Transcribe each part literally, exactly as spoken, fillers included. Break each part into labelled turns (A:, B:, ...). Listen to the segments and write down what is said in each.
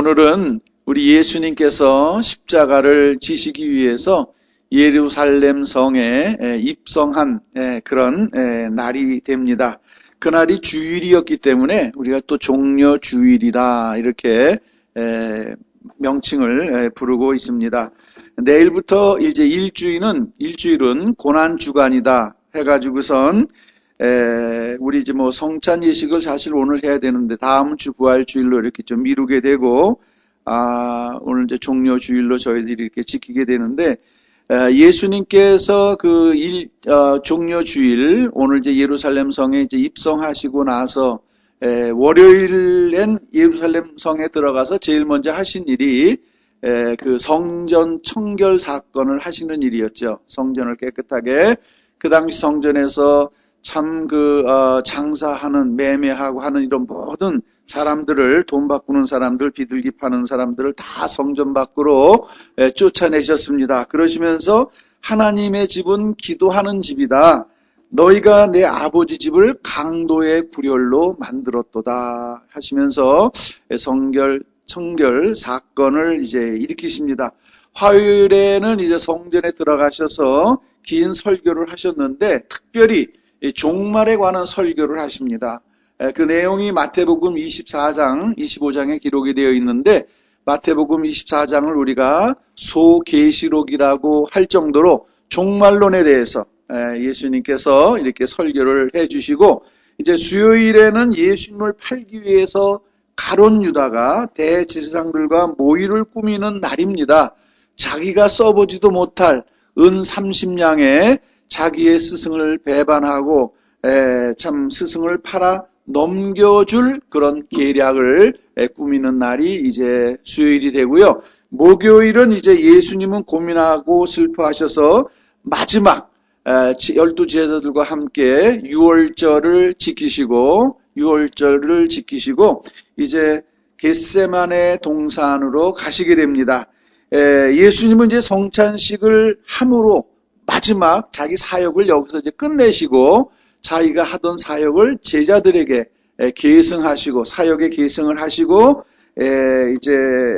A: 오늘은 우리 예수님께서 십자가를 지시기 위해서 예루살렘 성에 입성한 그런 날이 됩니다. 그날이 주일이었기 때문에 우리가 또 종려 주일이다 이렇게 명칭을 부르고 있습니다. 내일부터 이제 일주일은 일주일은 고난 주간이다 해가지고선 에, 우리 이제 뭐 성찬 예식을 사실 오늘 해야 되는데 다음 주 부활 주일로 이렇게 좀 미루게 되고, 아, 오늘 이제 종려 주일로 저희들이 이렇게 지키게 되는데, 에, 예수님께서 그 일, 어, 종려 주일, 오늘 이제 예루살렘 성에 이제 입성하시고 나서, 에, 월요일엔 예루살렘 성에 들어가서 제일 먼저 하신 일이, 에, 그 성전 청결 사건을 하시는 일이었죠. 성전을 깨끗하게, 그 당시 성전에서 참 그 어, 장사하는 매매하고 하는 이런 모든 사람들을, 돈 바꾸는 사람들, 비둘기 파는 사람들을 다 성전 밖으로 에, 쫓아내셨습니다. 그러시면서 하나님의 집은 기도하는 집이다. 너희가 내 아버지 집을 강도의 구렬로 만들었도다 하시면서 성결 청결 사건을 이제 일으키십니다. 화요일에는 이제 성전에 들어가셔서 긴 설교를 하셨는데 특별히 종말에 관한 설교를 하십니다. 그 내용이 마태복음 이십사 장, 이십오 장에 기록이 되어 있는데 마태복음 이십사 장을 우리가 소계시록이라고 할 정도로 종말론에 대해서 예수님께서 이렇게 설교를 해주시고, 이제 수요일에는 예수님을 팔기 위해서 가룟 유다가 대제사장들과 모의를 꾸미는 날입니다. 자기가 써보지도 못할 은 삼십 냥에 자기의 스승을 배반하고 에, 참 스승을 팔아 넘겨줄 그런 계략을 에, 꾸미는 날이 이제 수요일이 되고요. 목요일은 이제 예수님은 고민하고 슬퍼하셔서 마지막 에, 열두 제자들과 함께 유월절을 지키시고 유월절을 지키시고 이제 겟세마네 동산으로 가시게 됩니다. 에, 예수님은 이제 성찬식을 함으로 마지막 자기 사역을 여기서 이제 끝내시고 자기가 하던 사역을 제자들에게 계승하시고 사역에 계승을 하시고 이제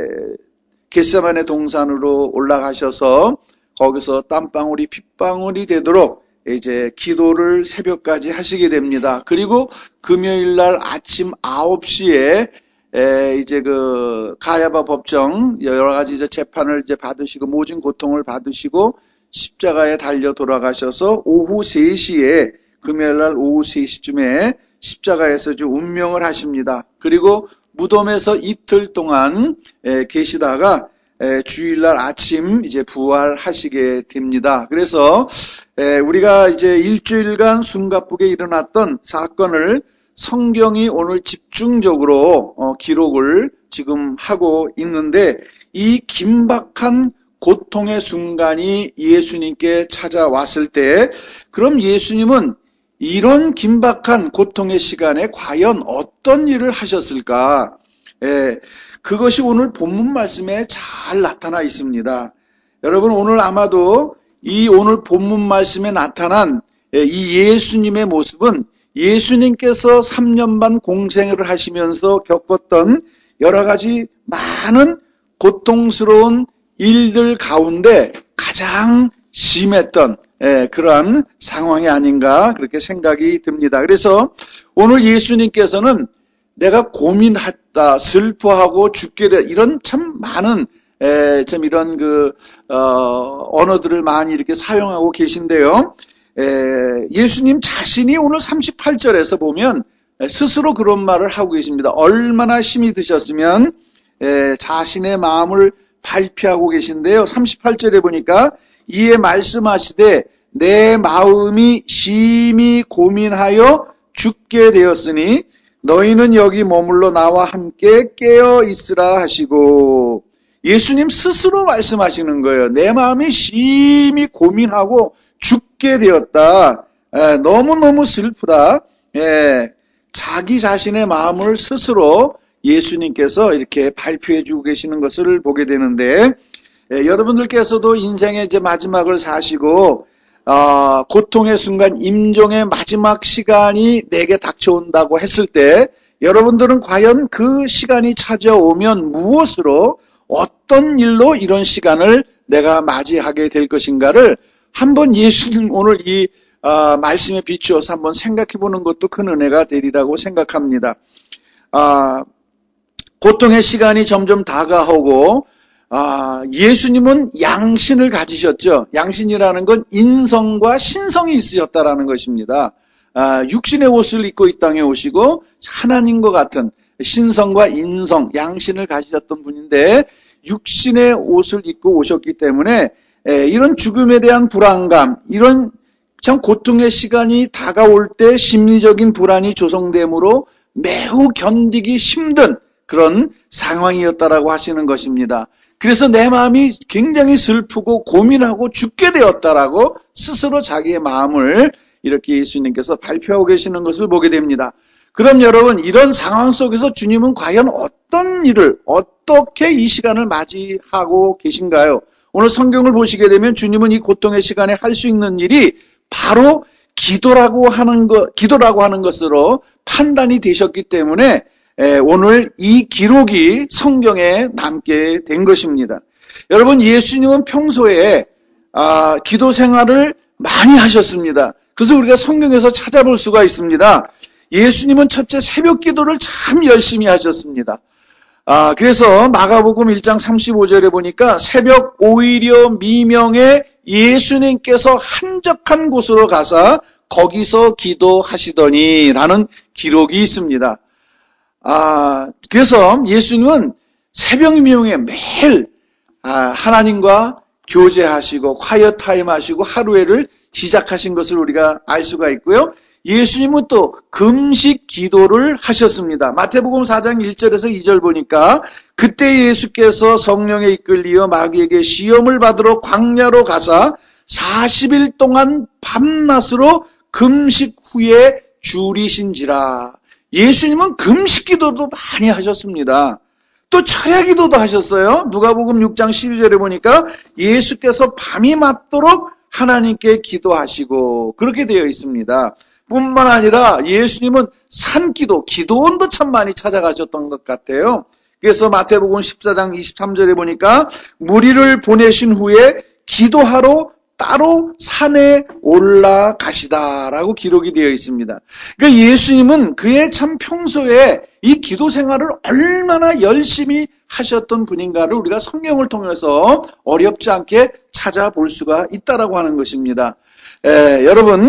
A: 겟세마네 동산으로 올라가셔서 거기서 땀방울이 핏방울이 되도록 이제 기도를 새벽까지 하시게 됩니다. 그리고 금요일 날 아침 아홉 시에 이제 그 가야바 법정 여러 가지 이제 재판을 이제 받으시고 모진 고통을 받으시고 십자가에 달려 돌아가셔서 오후 세 시에 금요일날 오후 세 시쯤에 십자가에서 좀 운명을 하십니다. 그리고 무덤에서 이틀 동안 계시다가 주일날 아침 이제 부활하시게 됩니다. 그래서 우리가 이제 일주일간 숨가쁘게 일어났던 사건을 성경이 오늘 집중적으로 기록을 지금 하고 있는데, 이 긴박한 고통의 순간이 예수님께 찾아왔을 때 그럼 예수님은 이런 긴박한 고통의 시간에 과연 어떤 일을 하셨을까? 예, 그것이 오늘 본문 말씀에 잘 나타나 있습니다. 여러분, 오늘 아마도 이 오늘 본문 말씀에 나타난 이 예수님의 모습은 예수님께서 삼 년 반 공생애를 하시면서 겪었던 여러 가지 많은 고통스러운 일들 가운데 가장 심했던 그러한 상황이 아닌가 그렇게 생각이 듭니다. 그래서 오늘 예수님께서는 내가 고민했다, 슬퍼하고 죽게 돼 이런 참 많은 참 이런 그 어, 언어들을 많이 이렇게 사용하고 계신데요. 예수님 자신이 오늘 삼십팔 절에서 보면 스스로 그런 말을 하고 계십니다. 얼마나 힘이 드셨으면 자신의 마음을 발표하고 계신데요. 삼십팔 절에 보니까 이에 말씀하시되 내 마음이 심히 고민하여 죽게 되었으니 너희는 여기 머물러 나와 함께 깨어 있으라 하시고, 예수님 스스로 말씀하시는 거예요. 내 마음이 심히 고민하고 죽게 되었다. 에, 너무너무 슬프다. 에, 자기 자신의 마음을 스스로 예수님께서 이렇게 발표해 주고 계시는 것을 보게 되는데, 예, 여러분들께서도 인생의 이제 마지막을 사시고 어, 고통의 순간 임종의 마지막 시간이 내게 닥쳐온다고 했을 때 여러분들은 과연 그 시간이 찾아오면 무엇으로, 어떤 일로 이런 시간을 내가 맞이하게 될 것인가를 한번 예수님 오늘 이 어, 말씀에 비추어서 한번 생각해 보는 것도 큰 은혜가 되리라고 생각합니다. 아, 고통의 시간이 점점 다가오고, 아, 예수님은 양신을 가지셨죠. 양신이라는 건 인성과 신성이 있으셨다라는 것입니다. 아, 육신의 옷을 입고 이 땅에 오시고 하나님과 같은 신성과 인성, 양신을 가지셨던 분인데 육신의 옷을 입고 오셨기 때문에 에, 이런 죽음에 대한 불안감, 이런 참 고통의 시간이 다가올 때 심리적인 불안이 조성되므로 매우 견디기 힘든 그런 상황이었다라고 하시는 것입니다. 그래서 내 마음이 굉장히 슬프고 고민하고 죽게 되었다라고 스스로 자기의 마음을 이렇게 예수님께서 발표하고 계시는 것을 보게 됩니다. 그럼 여러분, 이런 상황 속에서 주님은 과연 어떤 일을, 어떻게 이 시간을 맞이하고 계신가요? 오늘 성경을 보시게 되면 주님은 이 고통의 시간에 할 수 있는 일이 바로 기도라고 하는 것, 기도라고 하는 것으로 판단이 되셨기 때문에 오늘 이 기록이 성경에 남게 된 것입니다. 여러분, 예수님은 평소에 아, 기도 생활을 많이 하셨습니다. 그래서 우리가 성경에서 찾아볼 수가 있습니다. 예수님은 첫째 새벽 기도를 참 열심히 하셨습니다. 아, 그래서 마가복음 일 장 삼십오 절에 보니까 새벽 오히려 미명에 예수님께서 한적한 곳으로 가서 거기서 기도하시더니 라는 기록이 있습니다. 아, 그래서 예수님은 새벽 미명에 매일 아, 하나님과 교제하시고 콰이어 타임 하시고 하루에를 시작하신 것을 우리가 알 수가 있고요. 예수님은 또 금식 기도를 하셨습니다. 마태복음 사 장 일 절에서 이 절 보니까 그때 예수께서 성령에 이끌리어 마귀에게 시험을 받으러 광야로 가사 사십 일 동안 밤낮으로 금식 후에 줄이신지라. 예수님은 금식 기도도 많이 하셨습니다. 또 철야 기도도 하셨어요. 누가복음 육 장 십이 절에 보니까 예수께서 밤이 맞도록 하나님께 기도하시고 그렇게 되어 있습니다. 뿐만 아니라 예수님은 산기도, 기도원도 참 많이 찾아가셨던 것 같아요. 그래서 마태복음 십사 장 이십삼 절에 보니까 무리를 보내신 후에 기도하러 따로 산에 올라가시다라고 기록이 되어 있습니다. 그러니까 예수님은 그의 참 평소에 이 기도 생활을 얼마나 열심히 하셨던 분인가를 우리가 성경을 통해서 어렵지 않게 찾아볼 수가 있다라고 하는 것입니다. 에, 여러분,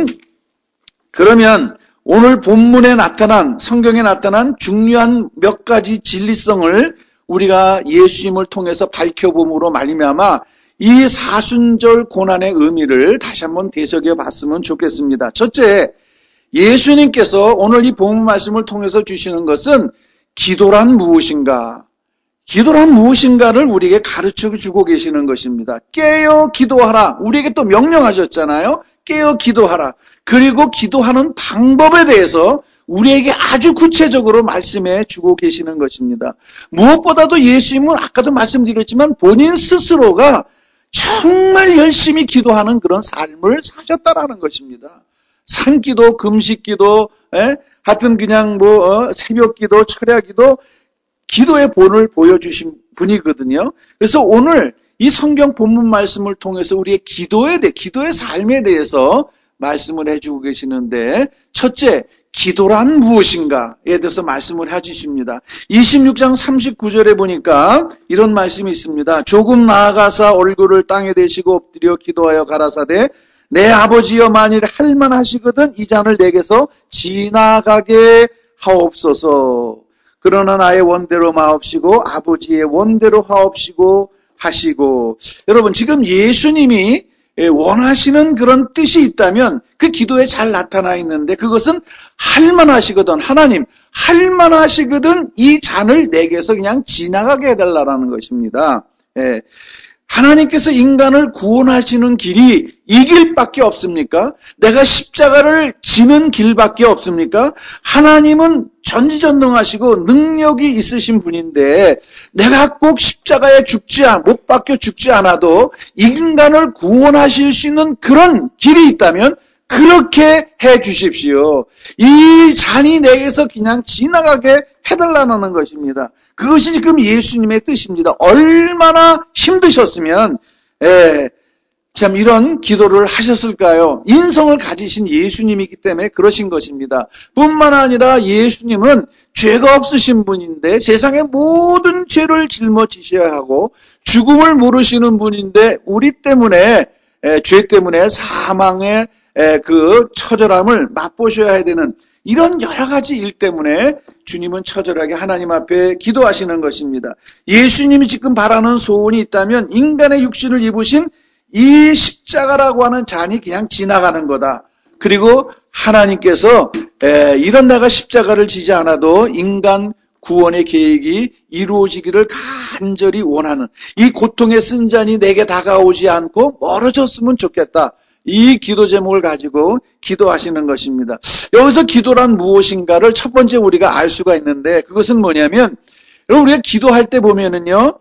A: 그러면 오늘 본문에 나타난, 성경에 나타난 중요한 몇 가지 진리성을 우리가 예수님을 통해서 밝혀봄으로 말미암아 이 사순절 고난의 의미를 다시 한번 되새겨 봤으면 좋겠습니다. 첫째, 예수님께서 오늘 이 본문 말씀을 통해서 주시는 것은 기도란 무엇인가? 기도란 무엇인가를 우리에게 가르쳐 주고 계시는 것입니다. 깨어 기도하라. 우리에게 또 명령하셨잖아요. 깨어 기도하라. 그리고 기도하는 방법에 대해서 우리에게 아주 구체적으로 말씀해 주고 계시는 것입니다. 무엇보다도 예수님은 아까도 말씀드렸지만 본인 스스로가 정말 열심히 기도하는 그런 삶을 사셨다라는 것입니다. 산기도, 금식기도, 에? 하여튼 그냥 뭐 어, 새벽기도, 철야기도, 기도의 본을 보여주신 분이거든요. 그래서 오늘 이 성경 본문 말씀을 통해서 우리의 기도에 대해, 기도의 삶에 대해서 말씀을 해주고 계시는데, 첫째, 기도란 무엇인가에 대해서 말씀을 해주십니다. 이십육 장 삼십구 절에 보니까 이런 말씀이 있습니다. 조금 나아가사 얼굴을 땅에 대시고 엎드려 기도하여 가라사대 내 아버지여 만일 할만하시거든 이 잔을 내게서 지나가게 하옵소서. 그러나 나의 원대로 마옵시고 아버지의 원대로 하옵시고 하시고. 여러분, 지금 예수님이 원하시는 그런 뜻이 있다면 그 기도에 잘 나타나 있는데, 그것은 할만하시거든, 하나님 할만하시거든 이 잔을 내게서 그냥 지나가게 해달라는 것입니다. 예. 하나님께서 인간을 구원하시는 길이 이 길밖에 없습니까? 내가 십자가를 지는 길밖에 없습니까? 하나님은 전지전능하시고 능력이 있으신 분인데 내가 꼭 십자가에 죽지 않, 못 박혀 죽지 않아도 인간을 구원하실 수 있는 그런 길이 있다면 그렇게 해 주십시오. 이 잔이 내게서 그냥 지나가게 해달라는 것입니다. 그것이 지금 예수님의 뜻입니다. 얼마나 힘드셨으면 예, 참 이런 기도를 하셨을까요? 인성을 가지신 예수님이기 때문에 그러신 것입니다. 뿐만 아니라 예수님은 죄가 없으신 분인데 세상의 모든 죄를 짊어지셔야 하고 죽음을 모르시는 분인데 우리 때문에 에, 죄 때문에 사망의 에, 그 처절함을 맛보셔야 되는 이런 여러 가지 일 때문에 주님은 처절하게 하나님 앞에 기도하시는 것입니다. 예수님이 지금 바라는 소원이 있다면 인간의 육신을 입으신 이 십자가라고 하는 잔이 그냥 지나가는 거다. 그리고 하나님께서 에, 이런 내가 십자가를 지지 않아도 인간 구원의 계획이 이루어지기를 간절히 원하는 이 고통의 쓴 잔이 내게 다가오지 않고 멀어졌으면 좋겠다. 이 기도 제목을 가지고 기도하시는 것입니다. 여기서 기도란 무엇인가를 첫 번째 우리가 알 수가 있는데 그것은 뭐냐면 여러분 우리가 기도할 때 보면은요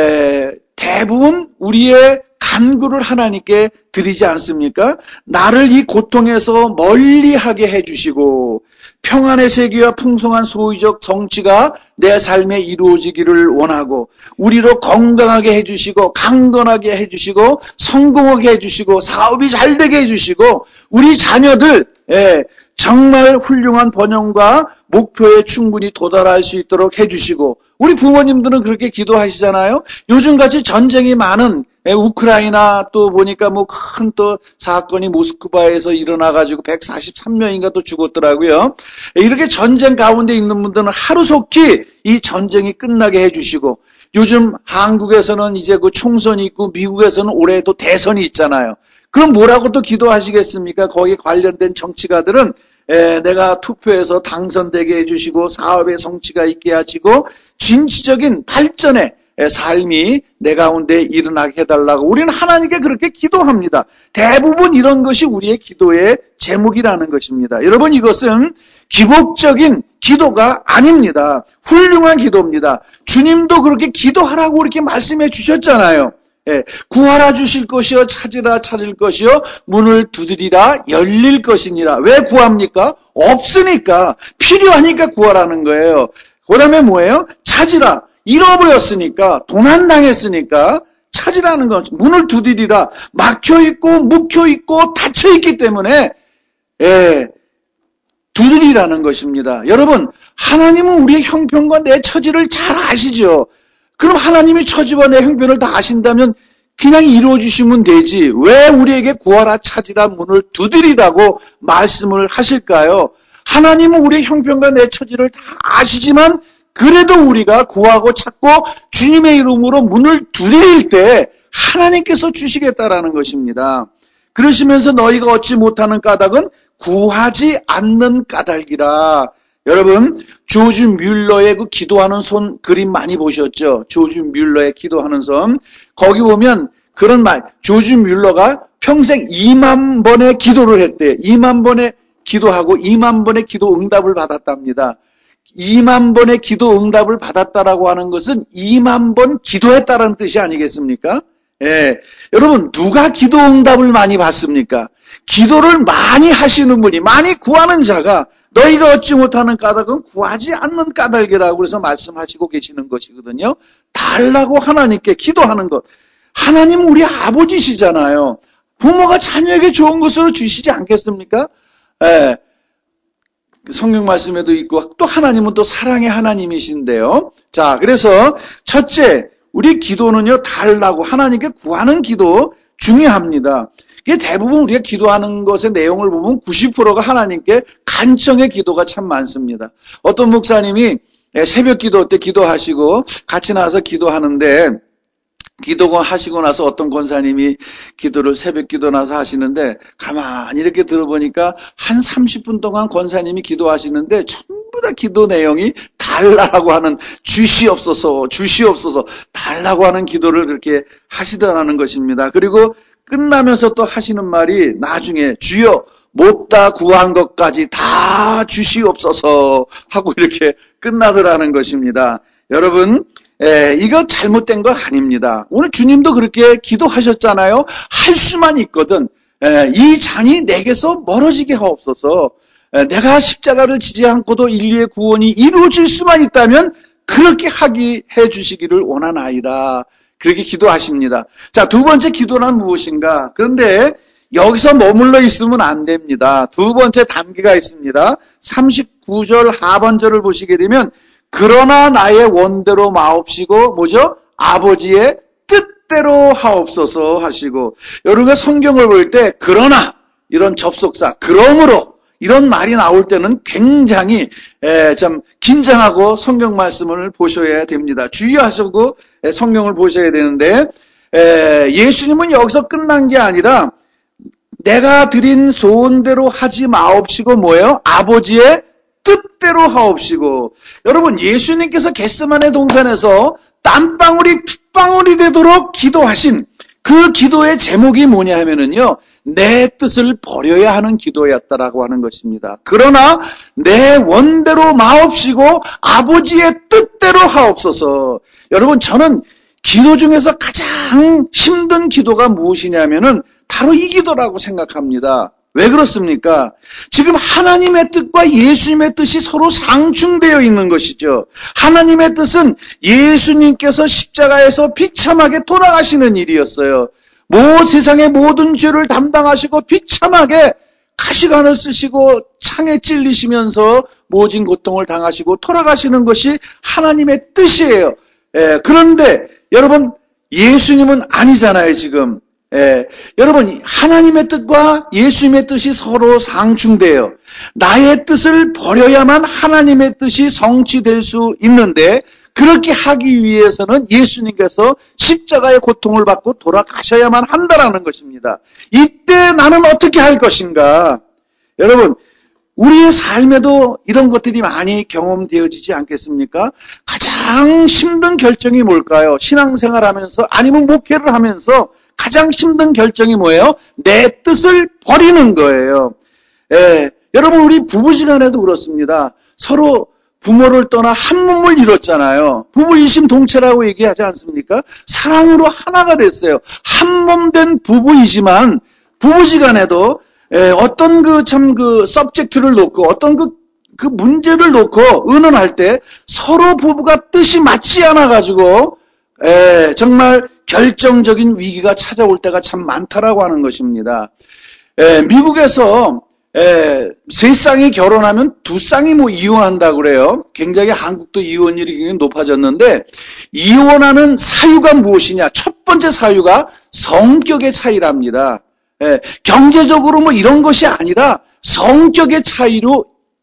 A: 에, 대부분 우리의 간구를 하나님께 드리지 않습니까? 나를 이 고통에서 멀리하게 해주시고 평안의 세계와 풍성한 소유적 정치가 내 삶에 이루어지기를 원하고 우리로 건강하게 해주시고 강건하게 해주시고 성공하게 해주시고 사업이 잘 되게 해주시고 우리 자녀들 예, 정말 훌륭한 번영과 목표에 충분히 도달할 수 있도록 해주시고 우리 부모님들은 그렇게 기도하시잖아요. 요즘같이 전쟁이 많은 우크라이나 또 보니까 뭐 큰 또 사건이 모스크바에서 일어나가지고 백사십삼 명인가 또 죽었더라고요. 이렇게 전쟁 가운데 있는 분들은 하루속히 이 전쟁이 끝나게 해주시고 요즘 한국에서는 이제 그 총선이 있고 미국에서는 올해 또 대선이 있잖아요. 그럼 뭐라고 또 기도하시겠습니까? 거기 관련된 정치가들은 에, 내가 투표해서 당선되게 해주시고 사업에 성취가 있게 하시고 진취적인 발전에 삶이 내 가운데 일어나게 해달라고 우리는 하나님께 그렇게 기도합니다. 대부분 이런 것이 우리의 기도의 제목이라는 것입니다. 여러분 이것은 기복적인 기도가 아닙니다. 훌륭한 기도입니다. 주님도 그렇게 기도하라고 이렇게 말씀해 주셨잖아요. 예, 구하라 주실 것이요 찾으라 찾을 것이요 문을 두드리라 열릴 것이니라. 왜 구합니까? 없으니까 필요하니까 구하라는 거예요. 그 다음에 뭐예요? 찾으라. 잃어버렸으니까 도난당했으니까 찾으라는 건 문을 두드리라. 막혀있고 묵혀있고 닫혀있기 때문에 예, 두드리라는 것입니다. 여러분 하나님은 우리의 형편과 내 처지를 잘 아시죠. 그럼 하나님이 처지와 내 형편을 다 아신다면 그냥 이루어주시면 되지 왜 우리에게 구하라 찾으라 문을 두드리라고 말씀을 하실까요? 하나님은 우리의 형편과 내 처지를 다 아시지만 그래도 우리가 구하고 찾고 주님의 이름으로 문을 두드릴 때 하나님께서 주시겠다라는 것입니다. 그러시면서 너희가 얻지 못하는 까닭은 구하지 않는 까닭이라. 여러분 조지 뮬러의 그 기도하는 손 그림 많이 보셨죠? 조지 뮬러의 기도하는 손 거기 보면 그런 말 조지 뮬러가 평생 이만 번의 기도를 했대요. 이만 번의 기도하고 이만 번의 기도 응답을 받았답니다. 이만 번의 기도 응답을 받았다라고 하는 것은 이만 번 기도했다라는 뜻이 아니겠습니까? 예. 여러분, 누가 기도 응답을 많이 받습니까? 기도를 많이 하시는 분이, 많이 구하는 자가 너희가 얻지 못하는 까닭은 구하지 않는 까닭이라고 그래서 말씀하시고 계시는 것이거든요. 달라고 하나님께 기도하는 것. 하나님은 우리 아버지시잖아요. 부모가 자녀에게 좋은 것으로 주시지 않겠습니까? 예. 성경 말씀에도 있고 또 하나님은 또 사랑의 하나님이신데요. 자, 그래서 첫째, 우리 기도는요 달라고 하나님께 구하는 기도 중요합니다. 이게 대부분 우리가 기도하는 것의 내용을 보면 구십 퍼센트가 하나님께 간청의 기도가 참 많습니다. 어떤 목사님이 새벽 기도 때 기도하시고 같이 나와서 기도하는데 기도가 하시고 나서 어떤 권사님이 기도를 새벽 기도 나서 하시는데 가만히 이렇게 들어보니까 한 삼십 분 동안 권사님이 기도하시는데 전부 다 기도 내용이 달라고 하는 주시옵소서 주시옵소서 달라고 하는 기도를 그렇게 하시더라는 것입니다. 그리고 끝나면서 또 하시는 말이 나중에 주여 못다 구한 것까지 다 주시옵소서 하고 이렇게 끝나더라는 것입니다. 여러분 예, 이거 잘못된 거 아닙니다. 오늘 주님도 그렇게 기도하셨잖아요. 할 수만 있거든. 에, 이 잔이 내게서 멀어지게 하옵소서. 에, 내가 십자가를 지지 않고도 인류의 구원이 이루어질 수만 있다면 그렇게 하게 해주시기를 원하나이다. 그렇게 기도하십니다. 자, 두 번째 기도란 무엇인가? 그런데 여기서 머물러 있으면 안 됩니다. 두 번째 단계가 있습니다. 삼십구 절 하반절을 보시게 되면 그러나 나의 원대로 마옵시고 뭐죠? 아버지의 뜻대로 하옵소서 하시고, 여러분가 성경을 볼 때 그러나 이런 접속사 그러므로 이런 말이 나올 때는 굉장히 에, 좀 긴장하고 성경 말씀을 보셔야 됩니다. 주의하시고 에, 성경을 보셔야 되는데, 에, 예수님은 여기서 끝난 게 아니라 내가 드린 소원대로 하지 마옵시고 뭐예요? 아버지의 뜻대로 하옵시고. 여러분, 예수님께서 겟세마네 동산에서 땀방울이 핏방울이 되도록 기도하신 그 기도의 제목이 뭐냐 하면은요, 내 뜻을 버려야 하는 기도였다라고 하는 것입니다. 그러나 내 원대로 마옵시고 아버지의 뜻대로 하옵소서. 여러분, 저는 기도 중에서 가장 힘든 기도가 무엇이냐면은 바로 이 기도라고 생각합니다. 왜 그렇습니까? 지금 하나님의 뜻과 예수님의 뜻이 서로 상충되어 있는 것이죠. 하나님의 뜻은 예수님께서 십자가에서 비참하게 돌아가시는 일이었어요. 모 세상의 모든 죄를 담당하시고 비참하게 가시관을 쓰시고 창에 찔리시면서 모진 고통을 당하시고 돌아가시는 것이 하나님의 뜻이에요. 예, 그런데 여러분, 예수님은 아니잖아요, 지금. 예, 여러분, 하나님의 뜻과 예수님의 뜻이 서로 상충돼요. 나의 뜻을 버려야만 하나님의 뜻이 성취될 수 있는데, 그렇게 하기 위해서는 예수님께서 십자가의 고통을 받고 돌아가셔야만 한다라는 것입니다. 이때 나는 어떻게 할 것인가? 여러분, 우리의 삶에도 이런 것들이 많이 경험되어지지 않겠습니까? 가장 힘든 결정이 뭘까요? 신앙생활 하면서, 아니면 목회를 하면서 가장 힘든 결정이 뭐예요? 내 뜻을 버리는 거예요. 예, 여러분, 우리 부부지간에도 그렇습니다. 서로 부모를 떠나 한 몸을 이뤘잖아요. 부부 이심동체라고 얘기하지 않습니까? 사랑으로 하나가 됐어요. 한 몸 된 부부이지만 부부지간에도 예, 어떤 그 참 그 서브젝트를 놓고 어떤 그, 그 문제를 놓고 의논할 때 서로 부부가 뜻이 맞지 않아가지고 예, 정말 결정적인 위기가 찾아올 때가 참 많다라고 하는 것입니다. 예, 미국에서 예, 세 쌍이 결혼하면 두 쌍이 뭐 이혼한다고 그래요. 굉장히 한국도 이혼율이 굉장히 높아졌는데, 이혼하는 사유가 무엇이냐? 첫 번째 사유가 성격의 차이랍니다. 예, 경제적으로 뭐 이런 것이 아니라 성격의 차이로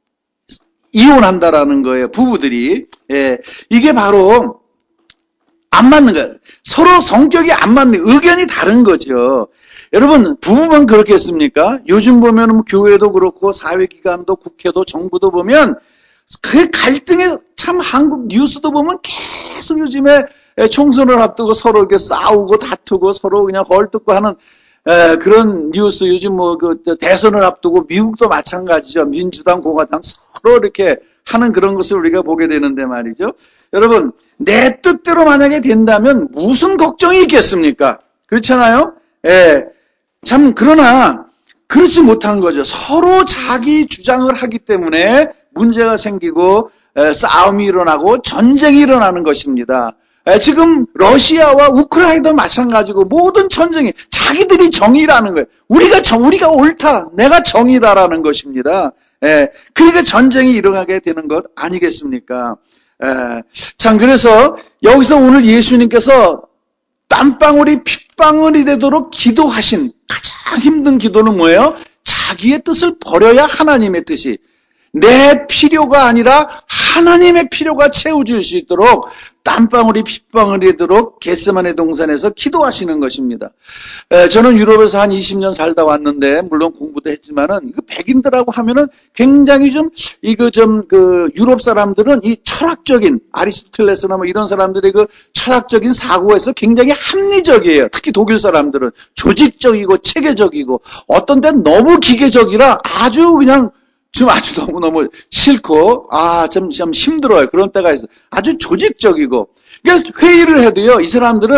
A: 이혼한다라는 거예요, 부부들이. 예, 이게 바로 안 맞는 거예요. 서로 성격이 안 맞는, 의견이 다른 거죠. 여러분, 부부만 그렇겠습니까? 요즘 보면 교회도 그렇고 사회기관도 국회도 정부도 보면 그 갈등에 참 한국 뉴스도 보면 계속 요즘에 총선을 앞두고 서로 이렇게 싸우고 다투고 서로 그냥 헐뜯고 하는 에, 그런 뉴스, 요즘 뭐 그 대선을 앞두고 미국도 마찬가지죠. 민주당, 공화당 서로 이렇게 하는 그런 것을 우리가 보게 되는데 말이죠. 여러분, 내 뜻대로 만약에 된다면 무슨 걱정이 있겠습니까? 그렇잖아요? 예. 참, 그러나, 그렇지 못한 거죠. 서로 자기 주장을 하기 때문에 문제가 생기고, 에, 싸움이 일어나고, 전쟁이 일어나는 것입니다. 에, 지금, 러시아와 우크라이나도 마찬가지고, 모든 전쟁이 자기들이 정의라는 거예요. 우리가 정, 우리가 옳다. 내가 정의다라는 것입니다. 에, 그러니까 전쟁이 일어나게 되는 것 아니겠습니까? 에, 참, 그래서, 여기서 오늘 예수님께서 땀방울이 핏방울이 되도록 기도하신 가장 힘든 기도는 뭐예요? 자기의 뜻을 버려야 하나님의 뜻이, 내 필요가 아니라 하나님의 필요가 채워질 수 있도록 땀방울이 핏방울이 되도록 겟세마네 동산에서 기도하시는 것입니다. 에, 저는 유럽에서 한 이십 년 살다 왔는데, 물론 공부도 했지만은, 이거 백인들하고 하면은 굉장히 좀, 이거 좀, 그, 유럽 사람들은 이 철학적인, 아리스토텔레스나 뭐 이런 사람들의 그 철학적인 사고에서 굉장히 합리적이에요. 특히 독일 사람들은 조직적이고 체계적이고, 어떤 때는 너무 기계적이라 아주 그냥 지금 아주 너무너무 싫고, 아, 좀, 좀 힘들어요. 그런 때가 있어요. 아주 조직적이고. 그러니까 회의를 해도요, 이 사람들은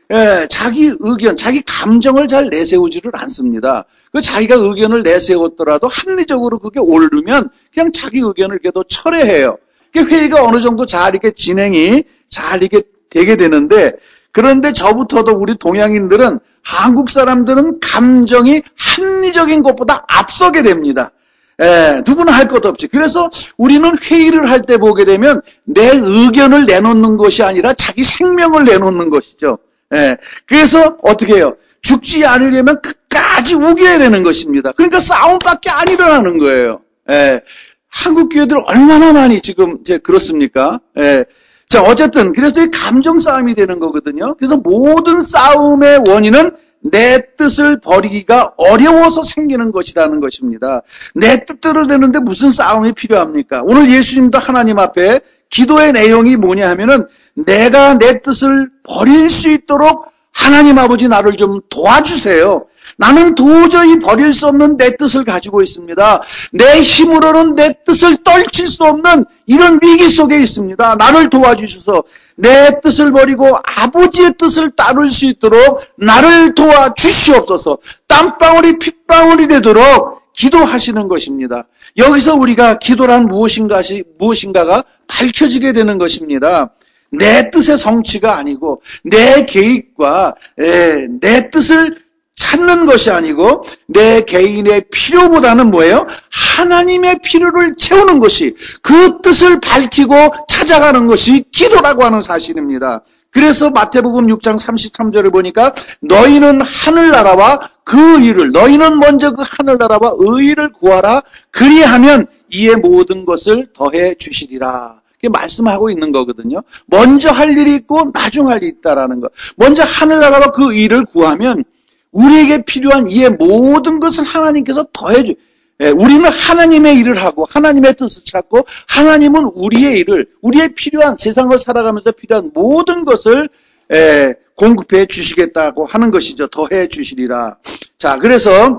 A: 예, 자기 의견, 자기 감정을 잘 내세우지를 않습니다. 그 자기가 의견을 내세웠더라도 합리적으로 그게 옳으면 그냥 자기 의견을 그래도 철회해요. 회의가 어느 정도 잘 이렇게 진행이 잘 이렇게 되게 되는데, 그런데 저부터도 우리 동양인들은, 한국 사람들은 감정이 합리적인 것보다 앞서게 됩니다. 예, 누구나 할 것 없이. 그래서 우리는 회의를 할 때 보게 되면 내 의견을 내놓는 것이 아니라 자기 생명을 내놓는 것이죠. 예, 그래서 어떻게 해요? 죽지 않으려면 끝까지 우겨야 되는 것입니다. 그러니까 싸움밖에 안 일어나는 거예요. 예, 한국 교회들 얼마나 많이 지금 이제 그렇습니까? 예. 자, 어쨌든 그래서 이 감정 싸움이 되는 거거든요. 그래서 모든 싸움의 원인은 내 뜻을 버리기가 어려워서 생기는 것이라는 것입니다. 내 뜻대로 되는데 무슨 싸움이 필요합니까? 오늘 예수님도 하나님 앞에 기도의 내용이 뭐냐 하면은, 내가 내 뜻을 버릴 수 있도록 하나님 아버지 나를 좀 도와주세요. 나는 도저히 버릴 수 없는 내 뜻을 가지고 있습니다. 내 힘으로는 내 뜻을 떨칠 수 없는 이런 위기 속에 있습니다. 나를 도와주셔서 내 뜻을 버리고 아버지의 뜻을 따를 수 있도록 나를 도와주시옵소서. 땀방울이 핏방울이 되도록 기도하시는 것입니다. 여기서 우리가 기도란 무엇인가, 무엇인가가 밝혀지게 되는 것입니다. 내 뜻의 성취가 아니고 내 계획과 에, 내 뜻을 찾는 것이 아니고 내 개인의 필요보다는 뭐예요? 하나님의 필요를 채우는 것이, 그 뜻을 밝히고 찾아가는 것이 기도라고 하는 사실입니다. 그래서 마태복음 육 장 삼십삼 절에 보니까 너희는 하늘나라와 그 의를, 너희는 먼저 그 하늘나라와 의를 구하라. 그리하면 이에 모든 것을 더해 주시리라. 말씀하고 있는 거거든요. 먼저 할 일이 있고 나중 할 일이 있다라는 거. 먼저 하늘나라와 그 일을 구하면 우리에게 필요한 이의 모든 것을 하나님께서 더해줘. 예, 우리는 하나님의 일을 하고 하나님의 뜻을 찾고, 하나님은 우리의 일을, 우리의 필요한, 세상을 살아가면서 필요한 모든 것을 예, 공급해 주시겠다고 하는 것이죠. 더해 주시리라. 자, 그래서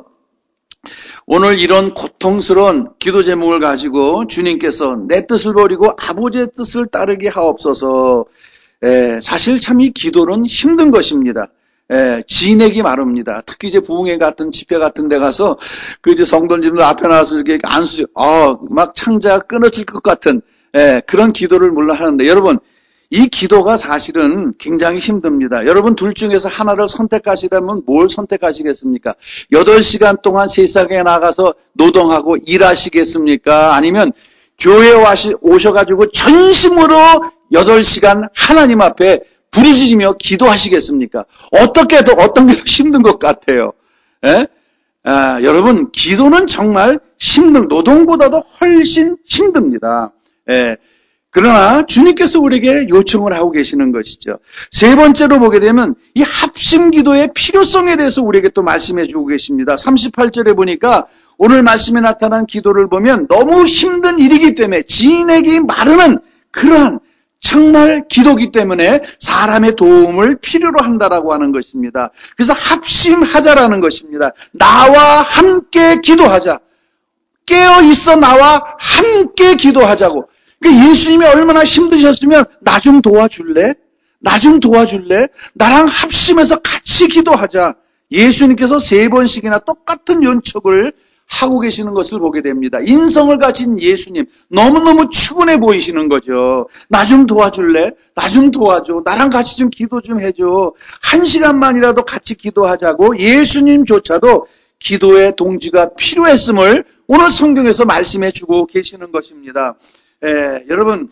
A: 오늘 이런 고통스러운 기도 제목을 가지고 주님께서 내 뜻을 버리고 아버지의 뜻을 따르게 하옵소서. 에, 사실 참 이 기도는 힘든 것입니다. 에, 지내기 마릅니다. 특히 이제 부흥회 같은 집회 같은 데 가서 그 이제 성도님들 앞에 나와서 이렇게 안수, 어, 막 창자가 끊어질 것 같은 에, 그런 기도를 물론 하는데, 여러분, 이 기도가 사실은 굉장히 힘듭니다. 여러분 둘 중에서 하나를 선택하시려면 뭘 선택하시겠습니까? 여덟 시간 동안 세상에 나가서 노동하고 일하시겠습니까? 아니면 교회에 오셔가지고 전심으로 여덟 시간 하나님 앞에 부르짖으며 기도하시겠습니까? 어떻게 더, 어떤 게 더 힘든 것 같아요? 예? 아, 여러분, 기도는 정말 힘든, 노동보다도 훨씬 힘듭니다. 예. 그러나 주님께서 우리에게 요청을 하고 계시는 것이죠. 세 번째로 보게 되면 이 합심 기도의 필요성에 대해서 우리에게 또 말씀해 주고 계십니다. 삼십팔 절에 보니까 오늘 말씀에 나타난 기도를 보면 너무 힘든 일이기 때문에, 지내기 마르는 그러한 정말 기도기 때문에 사람의 도움을 필요로 한다라고 하는 것입니다. 그래서 합심하자라는 것입니다. 나와 함께 기도하자. 깨어 있어 나와 함께 기도하자고. 그러니까 예수님이 얼마나 힘드셨으면 나 좀 도와줄래? 나 좀 도와줄래? 나랑 합심해서 같이 기도하자. 예수님께서 세 번씩이나 똑같은 연척을 하고 계시는 것을 보게 됩니다. 인성을 가진 예수님, 너무너무 추근해 보이시는 거죠. 나 좀 도와줄래? 나 좀 도와줘. 나랑 같이 좀 기도 좀 해줘. 한 시간만이라도 같이 기도하자고 예수님조차도 기도의 동지가 필요했음을 오늘 성경에서 말씀해 주고 계시는 것입니다. 에, 여러분,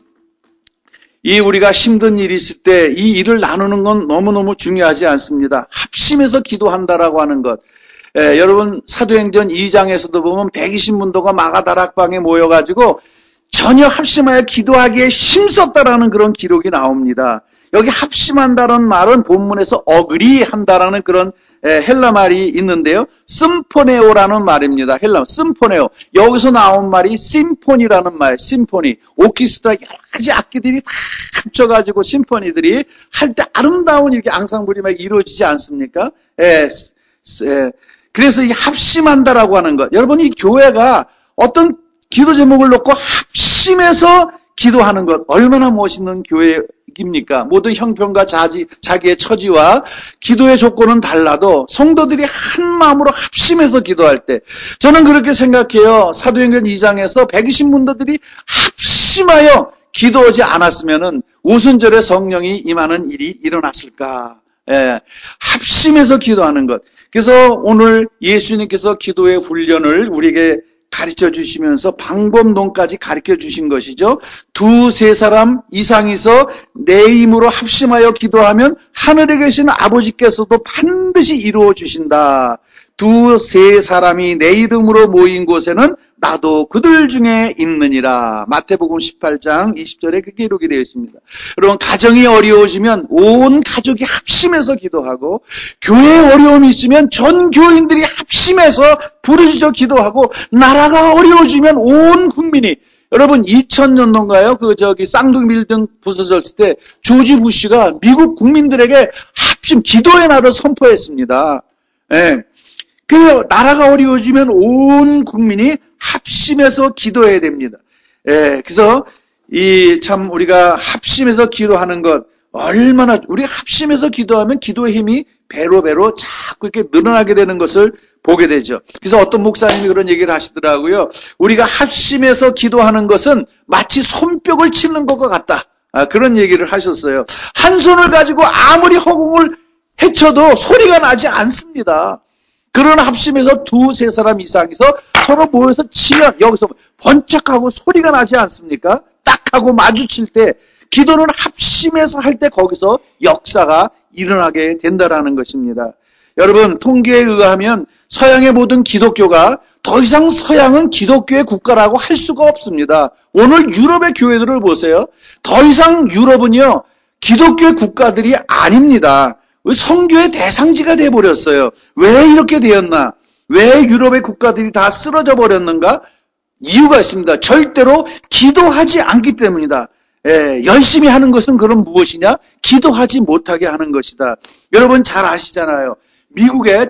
A: 이 우리가 힘든 일이 있을 때 이 일을 나누는 건 너무너무 중요하지 않습니다. 합심해서 기도한다라고 하는 것. 에, 여러분, 사도행전 이 장에서도 보면 백이십 문도가 마가다락방에 모여가지고 전혀 합심하여 기도하기에 힘썼다라는 그런 기록이 나옵니다. 여기 합심한다는 말은 본문에서 어그리한다라는 그런 헬라 말이 있는데요. 심포네오라는 말입니다. 헬라 심포네오. 여기서 나온 말이 심포니라는 말. 심포니. 오케스트라 여러 가지 악기들이 다 합쳐가지고 심포니들이 할 때 아름다운 이렇게 앙상블이 막 이루어지지 않습니까? 에, 에, 그래서 이 합심한다라고 하는 것. 여러분, 이 교회가 어떤 기도 제목을 놓고 합심해서 기도하는 것, 얼마나 멋있는 교회 입니까? 모든 형편과 자지, 자기의 처지와 기도의 조건은 달라도 성도들이 한 마음으로 합심해서 기도할 때, 저는 그렇게 생각해요. 사도행전 이 장에서 백이십 문도들이 합심하여 기도하지 않았으면은 오순절에 성령이 임하는 일이 일어났을까? 예, 합심해서 기도하는 것. 그래서 오늘 예수님께서 기도의 훈련을 우리에게 가르쳐 주시면서 방법론까지 가르쳐 주신 것이죠. 두세 사람 이상이서 내 힘으로 합심하여 기도하면 하늘에 계신 아버지께서도 반드시 이루어 주신다. 두세 사람이 내 이름으로 모인 곳에는 나도 그들 중에 있느니라. 마태복음 십팔 장 이십 절에 그렇게 기록이 되어 있습니다. 여러분, 가정이 어려워지면 온 가족이 합심해서 기도하고, 교회에 어려움이 있으면 전 교인들이 합심해서 부르짖어 기도하고, 나라가 어려워지면 온 국민이, 여러분 이천 년도인가요? 그 저기 쌍둥이 빌딩 부서졌을 때 조지 부시가 미국 국민들에게 합심 기도의 날을 선포했습니다. 예. 그 나라가 어려워지면 온 국민이 합심해서 기도해야 됩니다. 예, 그래서 이 참 우리가 합심해서 기도하는 것 얼마나, 우리 합심해서 기도하면 기도의 힘이 배로 배로 자꾸 이렇게 늘어나게 되는 것을 보게 되죠. 그래서 어떤 목사님이 그런 얘기를 하시더라고요. 우리가 합심해서 기도하는 것은 마치 손뼉을 치는 것과 같다. 아, 그런 얘기를 하셨어요. 한 손을 가지고 아무리 허공을 헤쳐도 소리가 나지 않습니다. 그런 합심해서 두세 사람 이상이서 서로 모여서 치면 여기서 번쩍하고 소리가 나지 않습니까? 딱 하고 마주칠 때, 기도는 합심해서 할 때 거기서 역사가 일어나게 된다라는 것입니다. 여러분, 통계에 의하면 서양의 모든 기독교가 더 이상 서양은 기독교의 국가라고 할 수가 없습니다. 오늘 유럽의 교회들을 보세요. 더 이상 유럽은요, 기독교의 국가들이 아닙니다. 선교의 대상지가 되어버렸어요. 왜 이렇게 되었나? 왜 유럽의 국가들이 다 쓰러져 버렸는가? 이유가 있습니다. 절대로 기도하지 않기 때문이다. 예, 열심히 하는 것은 그럼 무엇이냐? 기도하지 못하게 하는 것이다. 여러분 잘 아시잖아요. 미국의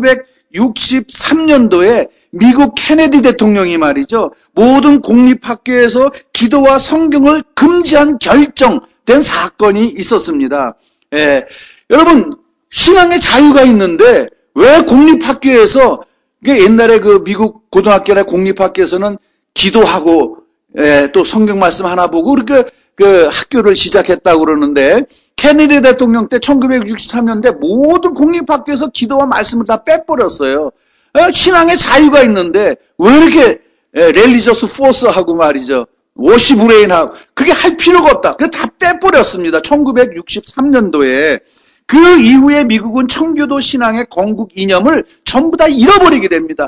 A: 천구백육십삼 년도에 미국 케네디 대통령이 말이죠, 모든 공립학교에서 기도와 성경을 금지한 결정된 사건이 있었습니다. 예, 여러분, 신앙의 자유가 있는데 왜 공립학교에서, 옛날에 그 미국 고등학교나 공립학교에서는 기도하고, 예, 또 성경 말씀 하나 보고 그렇게 그 학교를 시작했다고 그러는데, 케네디 대통령 때 천구백육십삼 년대 모든 공립학교에서 기도와 말씀을 다 빼버렸어요. 예, 신앙의 자유가 있는데 왜 이렇게 예, 렐리저스 포스하고 말이죠, 워시 브레인하고 그게 할 필요가 없다. 그거 다 빼버렸습니다. 천구백육십삼 년도에. 그 이후에 미국은 청교도 신앙의 건국 이념을 전부 다 잃어버리게 됩니다.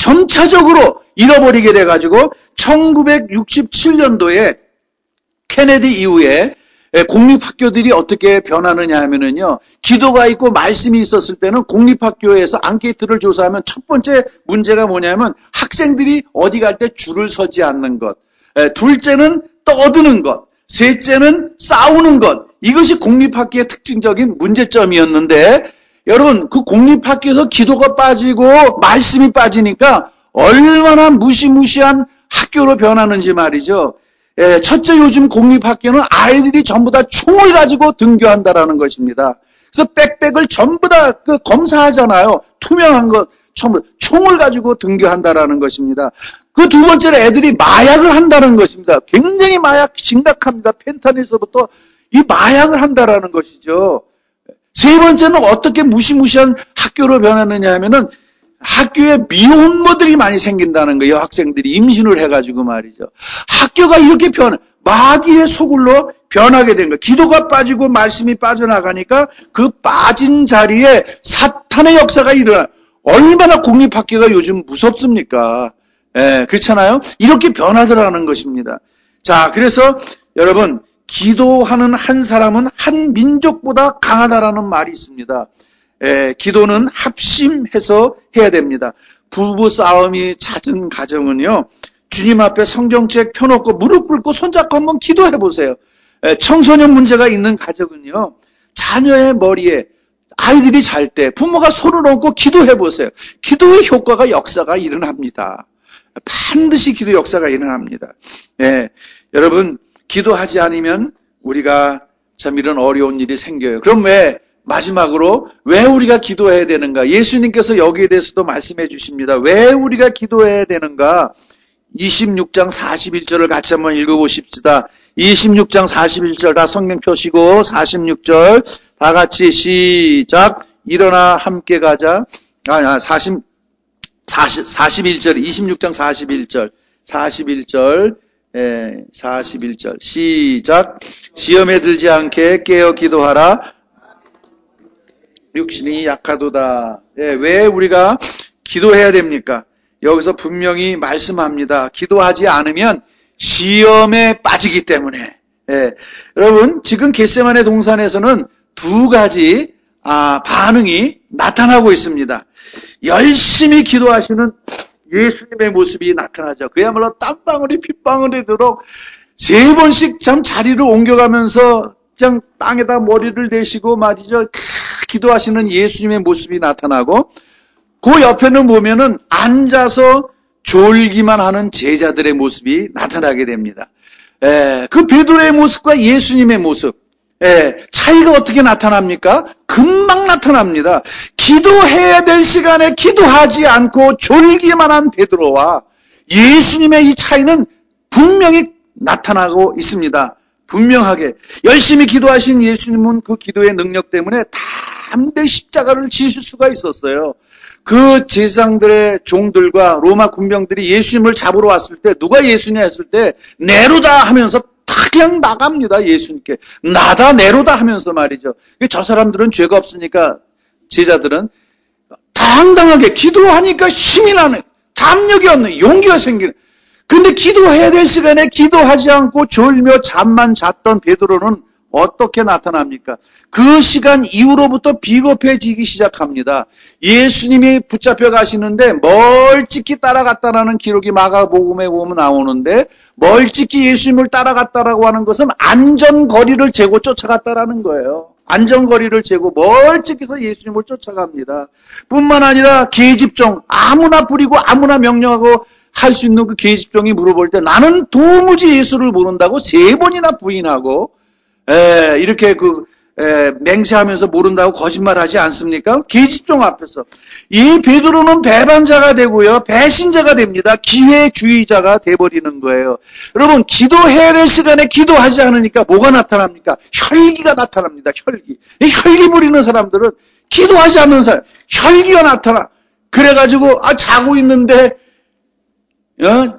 A: 전차적으로 잃어버리게 돼가지고 천구백육십칠 년도에 케네디 이후에 공립학교들이 어떻게 변하느냐 하면은요, 기도가 있고 말씀이 있었을 때는 공립학교에서 앙케이트를 조사하면 첫 번째 문제가 뭐냐면 학생들이 어디 갈 때 줄을 서지 않는 것, 둘째는 떠드는 것, 셋째는 싸우는 것, 이것이 공립학교의 특징적인 문제점이었는데, 여러분 그 공립학교에서 기도가 빠지고 말씀이 빠지니까 얼마나 무시무시한 학교로 변하는지 말이죠. 예, 첫째, 요즘 공립학교는 아이들이 전부 다 총을 가지고 등교한다라는 것입니다. 그래서 백백을 전부 다 그 검사하잖아요. 투명한 것 전부 총을 가지고 등교한다라는 것입니다. 그 두 번째로 애들이 마약을 한다는 것입니다. 굉장히 마약 심각합니다. 펜타닐서부터 이 마약을 한다라는 것이죠. 세 번째는 어떻게 무시무시한 학교로 변하느냐 하면은 학교에 미혼모들이 많이 생긴다는 거예요. 여학생들이 임신을 해가지고 말이죠. 학교가 이렇게 변, 마귀의 소굴로 변하게 된 거예요. 기도가 빠지고 말씀이 빠져나가니까 그 빠진 자리에 사탄의 역사가 일어나. 얼마나 공립학교가 요즘 무섭습니까? 예, 그렇잖아요? 이렇게 변하더라는 것입니다. 자, 그래서 여러분, 기도하는 한 사람은 한 민족보다 강하다라는 말이 있습니다. 예, 기도는 합심해서 해야 됩니다. 부부 싸움이 잦은 가정은요, 주님 앞에 성경책 펴놓고 무릎 꿇고 손잡고 한번 기도해 보세요. 예, 청소년 문제가 있는 가정은요, 자녀의 머리에 아이들이 잘 때 부모가 손을 얹고 기도해 보세요. 기도의 효과가, 역사가 일어납니다. 반드시 기도 역사가 일어납니다. 예, 여러분, 기도하지 않으면 우리가 참 이런 어려운 일이 생겨요. 그럼 왜 마지막으로 왜 우리가 기도해야 되는가? 예수님께서 여기에 대해서도 말씀해 주십니다. 왜 우리가 기도해야 되는가? 이십육 장 사십일 절을 같이 한번 읽어보십시다. 이십육 장 사십일 절 다 성경 펴시고 사십육 절 다 같이 시작. 일어나 함께 가자. 아, 사십, 사십, 사십일 절, 이십육 장 사십일 절, 사십일 절, 예, 사십일 절 시작. 시험에 들지 않게 깨어 기도하라. 육신이 약하도다. 예, 왜 우리가 기도해야 됩니까? 여기서 분명히 말씀합니다. 기도하지 않으면 시험에 빠지기 때문에. 예, 여러분 지금 겟세마네 동산에서는 두 가지 아, 반응이 나타나고 있습니다. 열심히 기도하시는 예수님의 모습이 나타나죠. 그야말로 땀방울이 핏방울이 들어 세 번씩 참 자리를 옮겨가면서 그냥 땅에다 머리를 대시고 말이죠. 기도하시는 예수님의 모습이 나타나고 그 옆에는 보면은 앉아서 졸기만 하는 제자들의 모습이 나타나게 됩니다. 에, 그 베드로의 모습과 예수님의 모습, 에, 차이가 어떻게 나타납니까? 금방 나타납니다. 기도해야 될 시간에 기도하지 않고 졸기만 한 베드로와 예수님의 이 차이는 분명히 나타나고 있습니다. 분명하게 열심히 기도하신 예수님은 그 기도의 능력 때문에 담대 십자가를 지실 수가 있었어요. 그 제사장들의 종들과 로마 군병들이 예수님을 잡으러 왔을 때 누가 예수냐 했을 때 네로다 하면서 다 그냥 나갑니다. 예수님께 나다 네로다 하면서 말이죠. 저 사람들은 죄가 없으니까 제자들은 당당하게 기도하니까 힘이 나는 담력이 없는 용기가 생기는. 근데 기도해야 될 시간에 기도하지 않고 졸며 잠만 잤던 베드로는 어떻게 나타납니까? 그 시간 이후로부터 비겁해지기 시작합니다. 예수님이 붙잡혀 가시는데 멀찍이 따라갔다라는 기록이 마가복음에 보면 나오는데 멀찍이 예수님을 따라갔다라고 하는 것은 안전거리를 재고 쫓아갔다라는 거예요. 안전거리를 재고 멀찍이서 예수님을 쫓아갑니다. 뿐만 아니라 계집종 아무나 부리고 아무나 명령하고 할 수 있는 그 계집종이 물어볼 때 나는 도무지 예수를 모른다고 세 번이나 부인하고 에, 이렇게 그 에, 맹세하면서 모른다고 거짓말하지 않습니까? 계집종 앞에서 이 베드로는 배반자가 되고요, 배신자가 됩니다. 기회주의자가 돼버리는 거예요. 여러분 기도해야 될 시간에 기도하지 않으니까 뭐가 나타납니까? 혈기가 나타납니다. 혈기. 이 혈기 부리는 사람들은 기도하지 않는 사람 혈기가 나타나. 그래가지고 아 자고 있는데 어?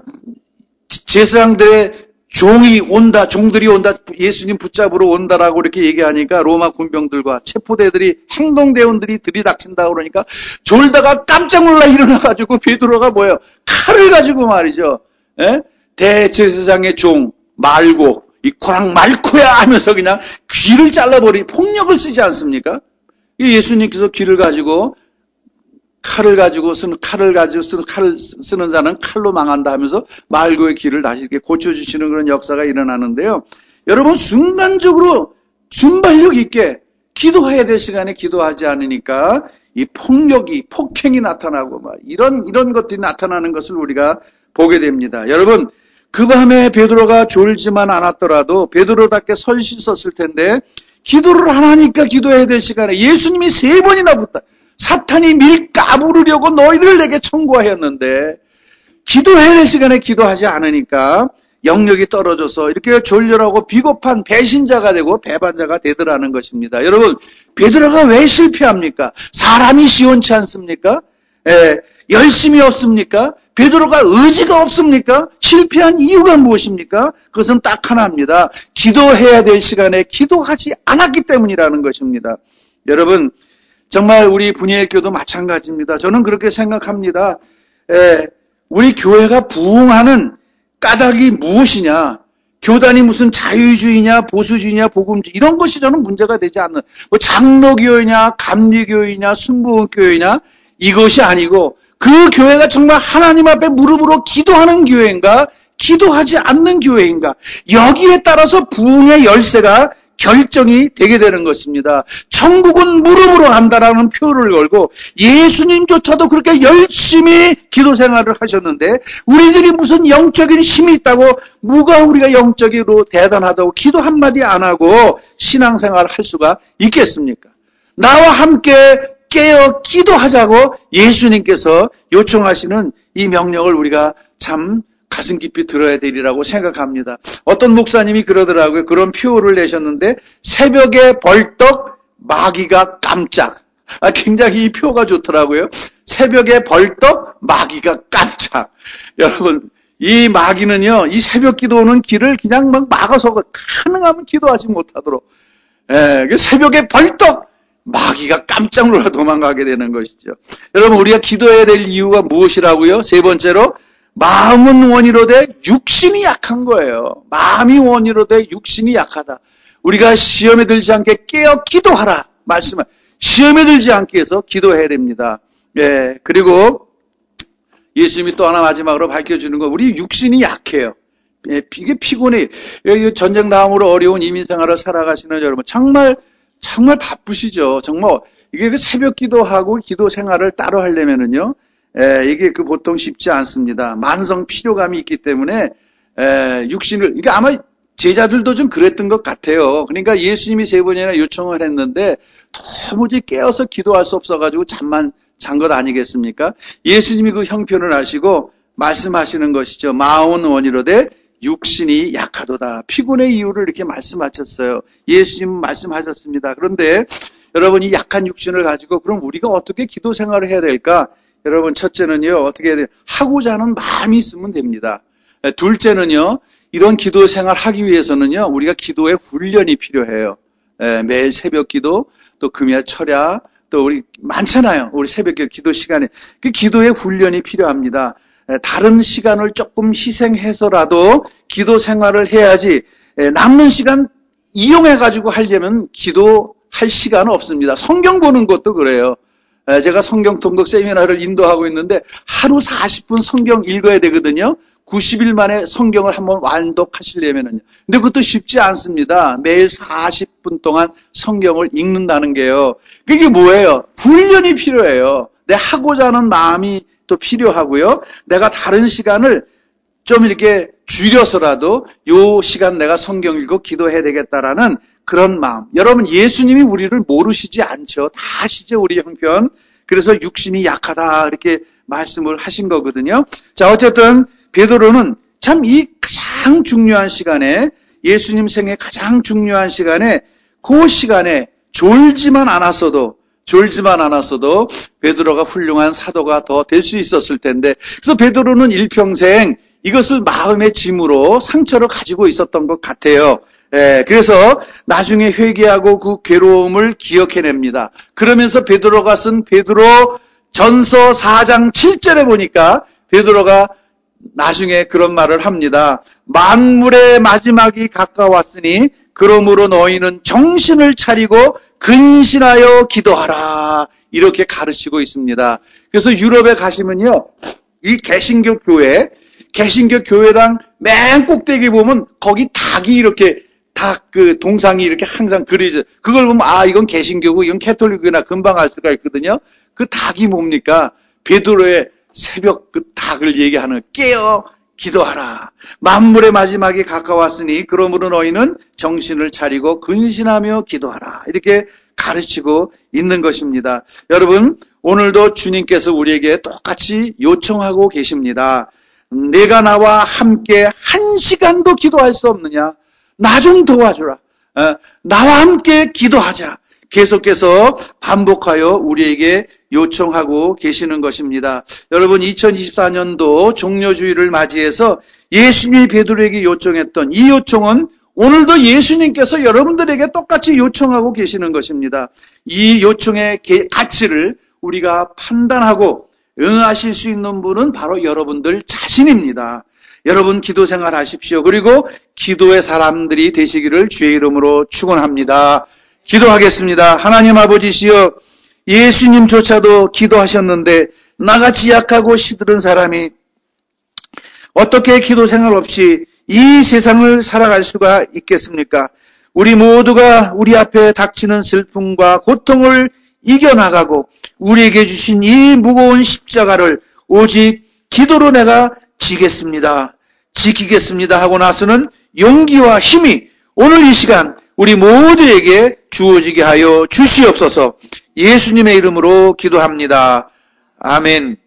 A: 제사장들의 종이 온다, 종들이 온다, 예수님 붙잡으러 온다라고 이렇게 얘기하니까 로마 군병들과 체포대들이 행동대원들이 들이닥친다 그러니까 졸다가 깜짝 놀라 일어나가지고 베드로가 뭐예요? 칼을 가지고 말이죠. 예? 대제사장의 종 말고 이 코랑 말코야 하면서 그냥 귀를 잘라버리 폭력을 쓰지 않습니까? 예수님께서 귀를 가지고 칼을 가지고 쓰는 칼을 가지고 쓰는 칼을 쓰는 자는 칼로 망한다 하면서 말고의 길을 다시 이렇게 고쳐주시는 그런 역사가 일어나는데요. 여러분 순간적으로 순발력 있게 기도해야 될 시간에 기도하지 않으니까 이 폭력이 폭행이 나타나고 막 이런 이런 것들이 나타나는 것을 우리가 보게 됩니다. 여러분 그 밤에 베드로가 졸지만 않았더라도 베드로답게 설 씻었을 텐데 기도를 안 하니까 기도해야 될 시간에 예수님이 세 번이나 붙다. 사탄이 밀 까부르려고 너희를 내게 청구하였는데 기도해야 될 시간에 기도하지 않으니까 영역이 떨어져서 이렇게 졸렬하고 비겁한 배신자가 되고 배반자가 되더라는 것입니다. 여러분 베드로가 왜 실패합니까? 사람이 시원치 않습니까? 예, 열심이 없습니까? 베드로가 의지가 없습니까? 실패한 이유가 무엇입니까? 그것은 딱 하나입니다. 기도해야 될 시간에 기도하지 않았기 때문이라는 것입니다. 여러분 정말 우리 분야일교도 마찬가지입니다. 저는 그렇게 생각합니다. 에, 우리 교회가 부흥하는 까닭이 무엇이냐? 교단이 무슨 자유주의냐, 보수주의냐, 복음주의 이런 것이 저는 문제가 되지 않는 뭐 장로교회냐, 감리교회냐, 순복음교회냐 이것이 아니고 그 교회가 정말 하나님 앞에 무릎으로 기도하는 교회인가, 기도하지 않는 교회인가 여기에 따라서 부흥의 열쇠가 결정이 되게 되는 것입니다. 천국은 물음으로 간다라는 표를 걸고 예수님조차도 그렇게 열심히 기도 생활을 하셨는데 우리들이 무슨 영적인 힘이 있다고 누가 우리가 영적으로 대단하다고 기도 한마디 안 하고 신앙생활을 할 수가 있겠습니까? 나와 함께 깨어 기도하자고 예수님께서 요청하시는 이 명령을 우리가 참 가슴 깊이 들어야 되리라고 생각합니다. 어떤 목사님이 그러더라고요. 그런 표를 내셨는데 새벽에 벌떡 마귀가 깜짝. 아, 굉장히 이 표가 좋더라고요. 새벽에 벌떡 마귀가 깜짝. 여러분 이 마귀는요 이 새벽 기도하는 길을 그냥 막 막아서 가능하면 기도하지 못하도록 예, 새벽에 벌떡 마귀가 깜짝 놀라 도망가게 되는 것이죠. 여러분 우리가 기도해야 될 이유가 무엇이라고요? 세 번째로 마음은 원이로되 육신이 약한 거예요. 마음이 원이로되 육신이 약하다. 우리가 시험에 들지 않게 깨어 기도하라 말씀을 시험에 들지 않게 해서 기도해야 됩니다. 예, 그리고 예수님이 또 하나 마지막으로 밝혀주는 거 우리 육신이 약해요. 예, 이게 피곤해. 전쟁 다음으로 어려운 이민 생활을 살아가시는 여러분 정말 정말 바쁘시죠. 정말 이게 새벽 기도하고 기도 생활을 따로 하려면은요. 에, 이게 그 보통 쉽지 않습니다. 만성 피로감이 있기 때문에 에, 육신을 이게 아마 제자들도 좀 그랬던 것 같아요. 그러니까 예수님이 세 번이나 요청을 했는데 도무지 깨어서 기도할 수 없어가지고 잠만 잔 것 아니겠습니까? 예수님이 그 형편을 아시고 말씀하시는 것이죠. 마음은 원이로되 육신이 약하도다. 피곤의 이유를 이렇게 말씀하셨어요. 예수님은 말씀하셨습니다. 그런데 여러분 이 약한 육신을 가지고 그럼 우리가 어떻게 기도 생활을 해야 될까? 여러분 첫째는요 어떻게 해야 돼요? 하고자 하는 마음이 있으면 됩니다. 둘째는요 이런 기도 생활 하기 위해서는요 우리가 기도의 훈련이 필요해요. 매일 새벽 기도 또 금야 철야 또 우리 많잖아요. 우리 새벽 기도 시간에 그 기도의 훈련이 필요합니다. 다른 시간을 조금 희생해서라도 기도 생활을 해야지 남는 시간 이용해가지고 하려면 기도할 시간은 없습니다. 성경 보는 것도 그래요. 제가 성경 통독 세미나를 인도하고 있는데 하루 사십 분 성경 읽어야 되거든요. 구십 일 만에 성경을 한번 완독하시려면은요. 근데 그것도 쉽지 않습니다. 매일 사십 분 동안 성경을 읽는다는 게요. 그게 뭐예요? 훈련이 필요해요. 내 하고자 하는 마음이 또 필요하고요. 내가 다른 시간을 좀 이렇게 줄여서라도 요 시간 내가 성경 읽고 기도해야 되겠다라는 그런 마음. 여러분 예수님이 우리를 모르시지 않죠. 다 아시죠 우리 형편. 그래서 육신이 약하다 이렇게 말씀을 하신 거거든요. 자 어쨌든 베드로는 참 이 가장 중요한 시간에 예수님 생애 가장 중요한 시간에 그 시간에 졸지만 않았어도 졸지만 않았어도 베드로가 훌륭한 사도가 더 될 수 있었을 텐데 그래서 베드로는 일평생 이것을 마음의 짐으로 상처로 가지고 있었던 것 같아요. 예, 그래서 나중에 회개하고 그 괴로움을 기억해냅니다. 그러면서 베드로가 쓴 베드로 전서 사 장 칠 절에 보니까 베드로가 나중에 그런 말을 합니다. 만물의 마지막이 가까웠으니 그러므로 너희는 정신을 차리고 근신하여 기도하라. 이렇게 가르치고 있습니다. 그래서 유럽에 가시면요. 이 개신교 교회, 개신교 교회당 맨 꼭대기 보면 거기 닭이 이렇게 닭 그 동상이 이렇게 항상 그려져. 그걸 보면 아 이건 개신교고 이건 캐톨릭이나 금방 알 수가 있거든요. 그 닭이 뭡니까? 베드로의 새벽 그 닭을 얘기하는 깨어 기도하라. 만물의 마지막이 가까웠으니 그러므로 너희는 정신을 차리고 근신하며 기도하라. 이렇게 가르치고 있는 것입니다. 여러분 오늘도 주님께서 우리에게 똑같이 요청하고 계십니다. 내가 나와 함께 한 시간도 기도할 수 없느냐? 나 좀 도와주라. 나와 함께 기도하자. 계속해서 반복하여 우리에게 요청하고 계시는 것입니다. 여러분 이천이십사 년도 종료주의를 맞이해서 예수님이 베드로에게 요청했던 이 요청은 오늘도 예수님께서 여러분들에게 똑같이 요청하고 계시는 것입니다. 이 요청의 가치를 우리가 판단하고 응하실 수 있는 분은 바로 여러분들 자신입니다. 여러분 기도 생활 하십시오. 그리고 기도의 사람들이 되시기를 주의 이름으로 축원합니다. 기도하겠습니다. 하나님 아버지시여 예수님조차도 기도하셨는데 나같이 약하고 시들은 사람이 어떻게 기도 생활 없이 이 세상을 살아갈 수가 있겠습니까? 우리 모두가 우리 앞에 닥치는 슬픔과 고통을 이겨나가고 우리에게 주신 이 무거운 십자가를 오직 기도로 내가 지겠습니다, 지키겠습니다 하고 나서는 용기와 힘이 오늘 이 시간 우리 모두에게 주어지게 하여 주시옵소서. 예수님의 이름으로 기도합니다. 아멘.